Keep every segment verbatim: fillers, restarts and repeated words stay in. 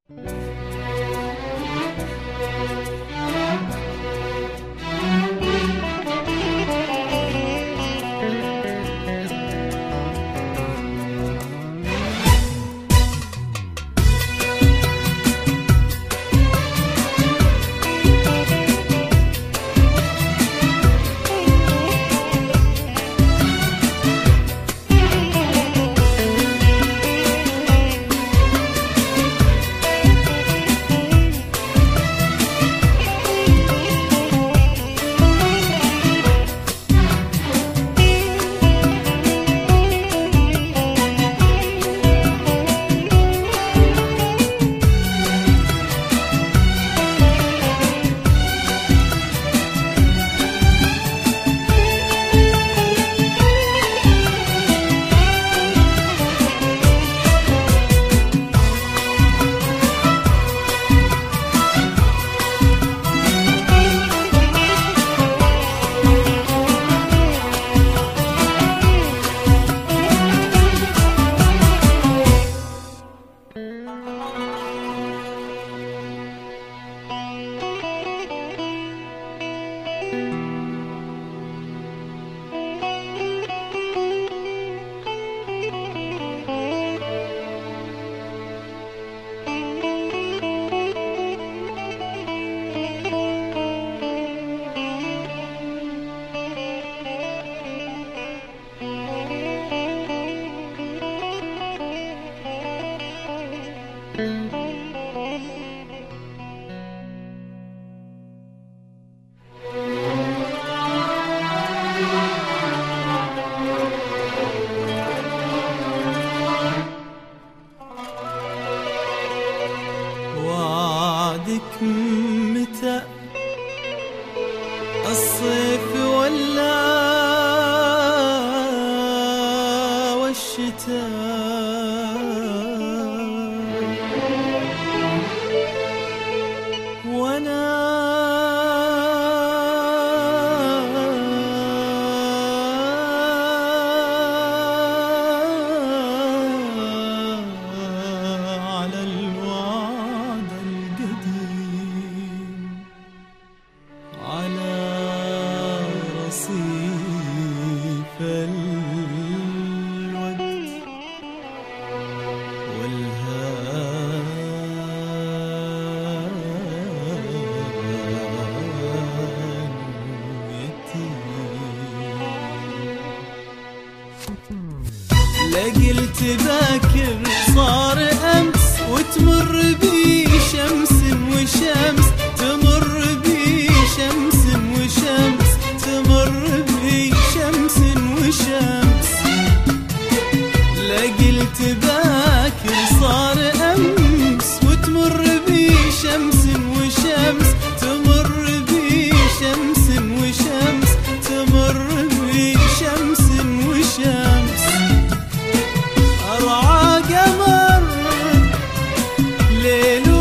وعدك متى الصيف ولا والشتاء، وانا على الوعد القديم، على رصيف الوقت والهان يتيم. لا قلت باكر صار أمس، وتمر بي شمس وشمس، تمر بي شمس وشمس، تمر بي شمس وشمس. لا قلت باكر صار أمس، وتمر بي شمس وشمس، تمر بي شمس وشمس، تمر بي شمس وشمس. أرعى قمر ليل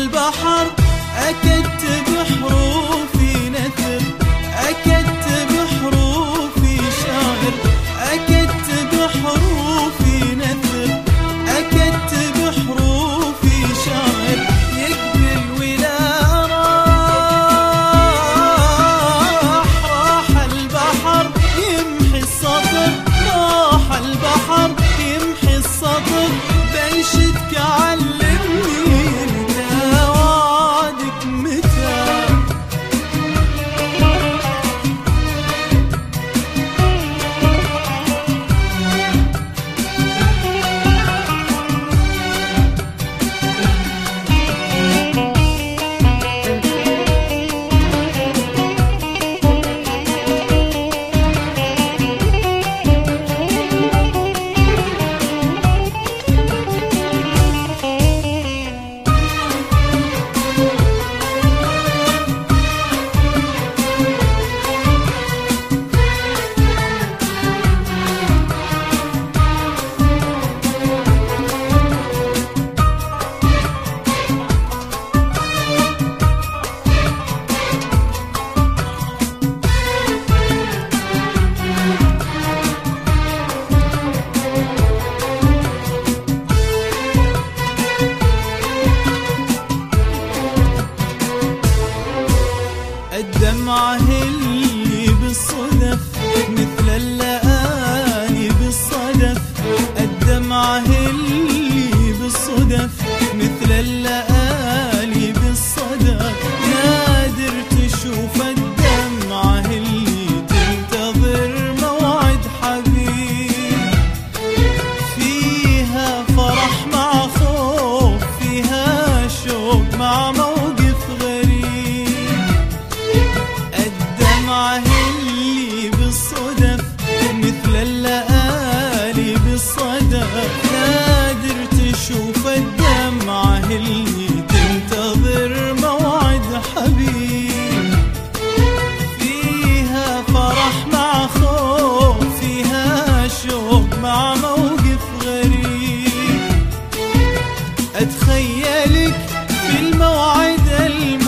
البحر أكتب حروفي نثر، أكتب حروفي شعر، أكتب حروفي نثر، أكتب حروفي شعر. يقبل ولا راح، راح البحر يمحي السطر، راح البحر يمحي السطر. بنشدك علمني انت وعدك متى. الدمعة اللي بالصدف مثل اللآلي بالصدف، الدمعة اللي بالصدف مثل اللآلي بالصدف. نادر تشوف الدمعة اللي تنتظر موعد حبيب، فيها فرح مع خوف، فيها شوق مع موقف غريب. الدمعة اللي بالصدف مثل اللآلي بالصدف. نادر تشوف الدمعة اللي تنتظر موعد حبيب، فيها فرح مع خوف، فيها شوق مع موقف غريب. أتخيلك في الموعد الم